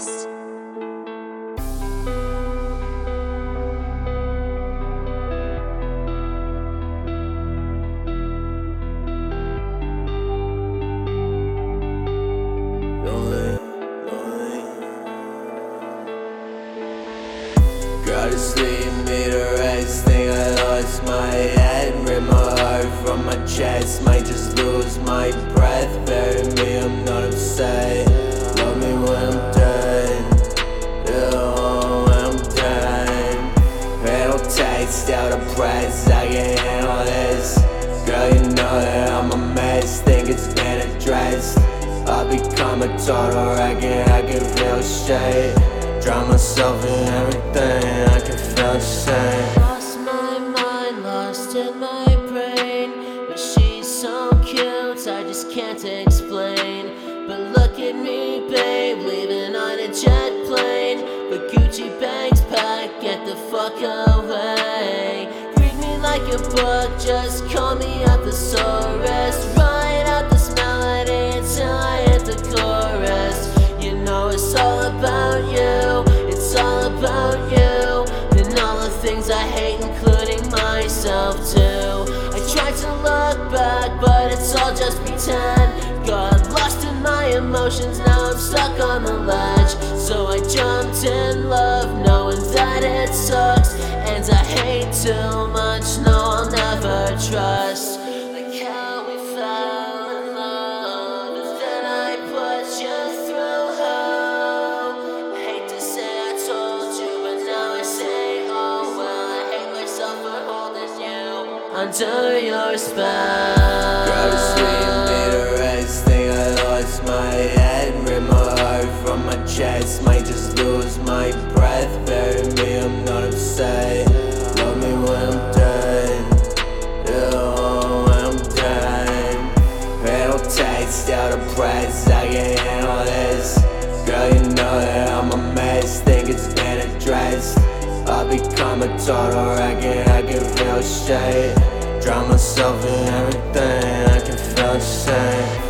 Podcast. Go to sleep, me to rest. Think I lost my head. Rip my heart from my chest. Might just lose my breath. Bury me, I'm not upset. Love me when I'm done. Yeah, when I'm done. It'll taste out of breath. I can't handle this. Girl, you know that I'm a mess. Think it's been addressed. I've become a total wreck. I can feel shit. Drown myself in everything, I can feel the same. Lost my mind, lost in my brain. But she's so cute, I just can't explain. But look at me, babe, leaving on a jet plane. But Gucci bags packed, get the fuck away. Read me like a book, just call me a thesaurus. Write out this melody until I hit the chorus. You know it's all about you, it's all about you. And all the things I hate, including myself too. I tried to look back, but it's all just pretend. Got lost in my emotions, now I'm stuck on the ledge. So I jumped in love, knowing that it sucks. And I hate too much, no I'll never trust. Like how we fell in love, and then I put you through hell. Hate to say I told you, but now I say oh well. I hate myself for holding you under your spell. Go to sleep, me to rest. Think I lost my head. Rip my heart from my chest. Might just lose my breath. Bury me, I'm not upset. Love me when I'm done. Yeah, when I'm done. It'll taste out of breath. I can't handle this. Girl, you know that I'm a mess. Think it's been addressed. I've become a total wreck. I can feel shit. Drown myself in everything, I can feel the same.